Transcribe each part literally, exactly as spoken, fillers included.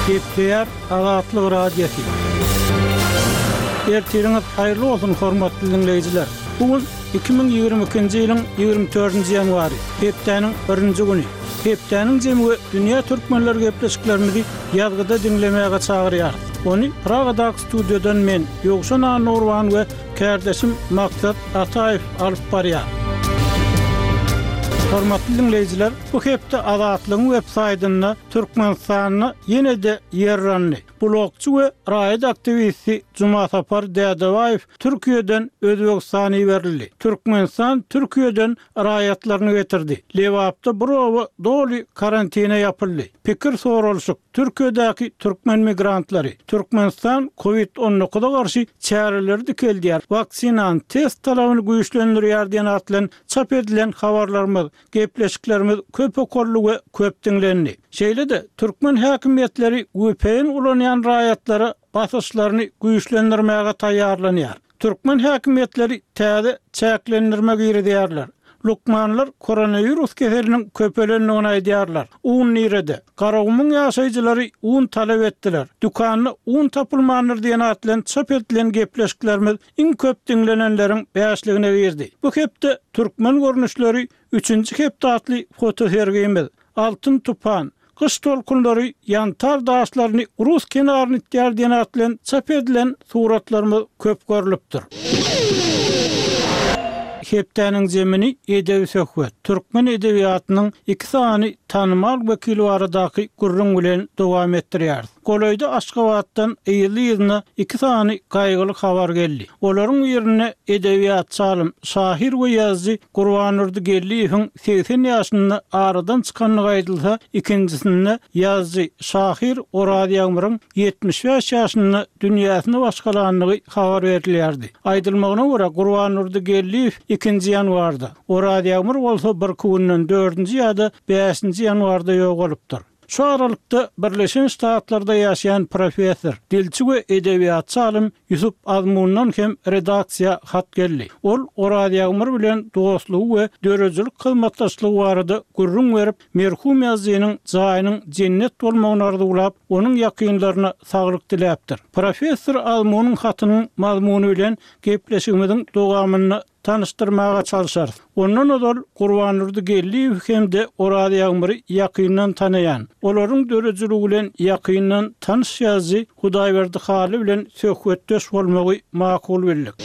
Gepler Azatlyk Radiosu. Ertiriniz hayırlı olsun hormatly dinleyijiler. Bugün iki bin ýygrimi ikinji ýylyň ýygrimi dördünji ýanwary, hepdeniň birinji güni. Hepdeniň jemgy dünýä türkmenleri gepleşiklerimizi ýazgyda dinlemäge çagyrýar. Onu Pragadaky studiodan men Ýogşan Nurwan we kardeşim Maksat Ataýew alyp barýar. Hormatly dinleyijiler, bu hepde Azatlygyň web-saýtyna Türkmenistanyny ýene-de ýerranly blogçy we raýat aktivisti Juma Sapar Dädebaýew Türkiýeden Özbegistana berildi. Türkmenistan Türkiýeden raýatlaryny getirdi. Lewapda birowy doly karantina ýapyldy. Pikir sorulşyk Türkiýedäki türkmen migrantlary Türkmenistan covid on dokuza garşy çäreleri dikeldiler. Vaksinan test talabyny güýçlendirýär diýen atlan çap edilen habarlarymyz, gepleşiklerimiz köp okolly we köp dinlendi. Şeýle-de türkmen häkimetleri W P N ulanýan raýatlary basyşlaryny güýçlendirmäge taýýarlanýar. Türkmen häkimetleri täze çäklendirmek ýerdiýärler. Lukmanlar koronavirus keseliniň köpelenini onaýdýarlar. Un nirede. Garawumyň ýaşaýjylary un talap etdiler. Dukanyny un tapylmandyr diýen atlan çap edilen gepleşiklerimiz iň köp dinlenenleriň bäşligine girdi. Bu hepde türkmen görnüşleri üçünji hepde atly fotosergimiz Altyn tupan Kış tolkunları yantar daşlaryny Rus kenaryny itýär diýen atlan çap edilen suratlarymyz köp görülipdir. Hepdeniň jemini edebi söhbet. Türkmen edebiýatynyň iki sany tanymal wekili aradaky gurrun bilen dowam etdirýär. Goloýda Aşgabatdan ýyly ýylyna iki sany gaýgyly habar geldi. Olaryň ýerine edebiýat çalym şair we ýazgy Gurban Nurdigelliýewiň seksen ýaşyny aradan çykanyny gaýdylsa, ikinjisinde ýazgy şair Orad Ýagmyryň ýetmiş beş ýaşyny dünýäsini başgalanyny habar berilýärdi. Aýdylmagyna görä Gurban Nurdigelliýew ikinji ýanwarda, Orad Ýagmyr bolsa bir günden dördünji ýa-da beşinji ýanwarda ýok bolupdyr. Şu aralykda Birleşen Ştatlarda ýaşaýan professor, dilçi we edebiýat çalym Ýusup Azmundan hem redaksiýa hat geldi. Ol Orad Ýagmyr bilen dostlugy we dörejilik hyzmatdaşlygy barada gurrun berip, merhum ýazgynyň jaýynyň cennet bolmagyny arzuwlap, onuň ýakynlaryna saglyk diläpdir. Professor Azmunyň hatynyň mazmuny bilen gepleşigimiziň dowamyny tanıştırmağa çalışar. Ondan odol Gurban Nurdigelliýew hemde Orad Ýagmyry ýakyndan tanaýan. Olaryň dörejiligi bilen ýakyndan tanış ýazgy Hudaýberdi haly bilen söhbetdeş bolmagy makul bildik.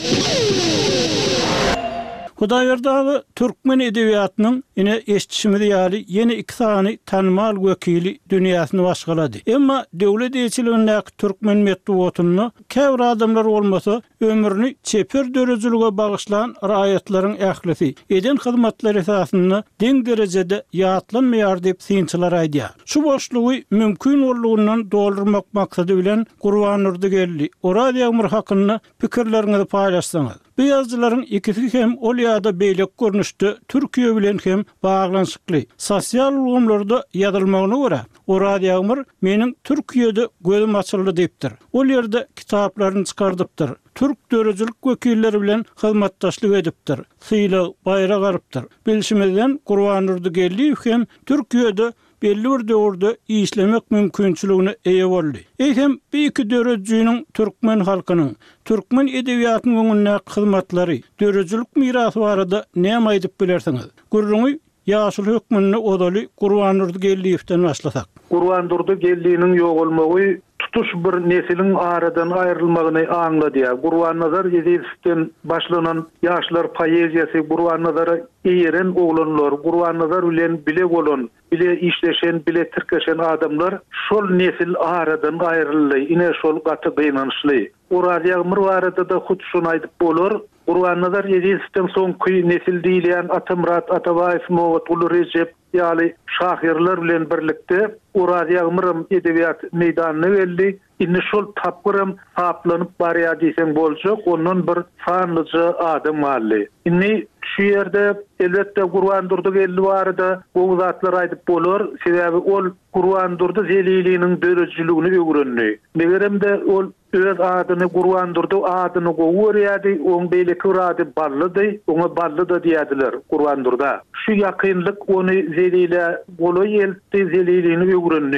Hudaýberdi türkmen edebiýatynyň ine eşitişimiz ýaly ýene iki sany tanymal wekili dünýäsini başgalady. Emma döwlet ýeçiligindäki türkmen medeniýetini käbir adamlar bolmasa ömrüni çeper dörejilige bagyşlanan raýatlaryň ählisi eden hyzmatlary esasyny deň derejede ýatlanmaýar diýip synçylar aýdýar. Şu boşlugy mümkin bolýandan doldurmak maksady bilen Gurban Nurdigelli Orad Ýagmyr hakyny pikirleriňizi paýlaşsaňyz. Bu ýazgylaryň ikisi hem ol ýa-da beýlek görnüşde Türkiýe bilen hem baglanşykly. Sosial ulgamlarda ýazylmagyna görä, Orad Ýagmyr meniň Türkiýede gözüm açyldy diýipdir. Ol ýerde kitaplaryny çykardypdyr. Türk dörejilik wekilleri bilen hyzmatdaşlyk edipdir. Syýla baýra garypdyr. Bilşimizden Gurban Nurdigelliýew hem Türkiýede belli bir döwürde işlemek mümkinçiligine eýe boldy. Eýsem bu iki dörejiň türkmen halkynyň, türkmen edebiýatynyň öňüne hyzmatlary, dörejilik mirasy barada näme aýdyp bilersiňiz? Gurruňy ýaşyl hökmüni odaly Gurban Nurdigelliýewden başlasak. Gurban Nurdigelliýewiň ýok bolmagy tutuş bir nesilin aradan ayrılmagyny aňlady. Gurban Nazar Ýezidowden başlanan ýaşlar poeziýasy, Gurban Nazar eýeren oglanlar, Gurban Nazar bilen bile bolan, bile işleşen, bile tirkeşen adamlar şol nesil aradan ayrıldy. Ine şol gaty gynançly. Orad Ýagmyr barada da hut şunu aýdyp bolar. Gurban Nazar Ýezidowden soňky nesil diýilen Atamrat, Atabaýew, Mowatly Recep ýaly şahirler bilen birlikde Orad Ýagmyr edebiýat meýdanyna geldi. Indi şol tapgyrym saplanyp barýar diýsen boljak, ondan bir sanlyjy adam aldy. Indi şu ýerde elbetde Gurban Nurdigelli barada bu zatlar aýdyp bolar, sebäbi ol Gurban Nurdigelliýiniň dörejiligini öwrenýär. Megeremde ol öz adyny Gurban Nurdi adyny goýurýardy, oň beýleki rady ballydy, oňa ballydy diýdiler Gurban Nurda. Şu ýakynlyk ony zelile boloy elti zeliliğini öwrenýär.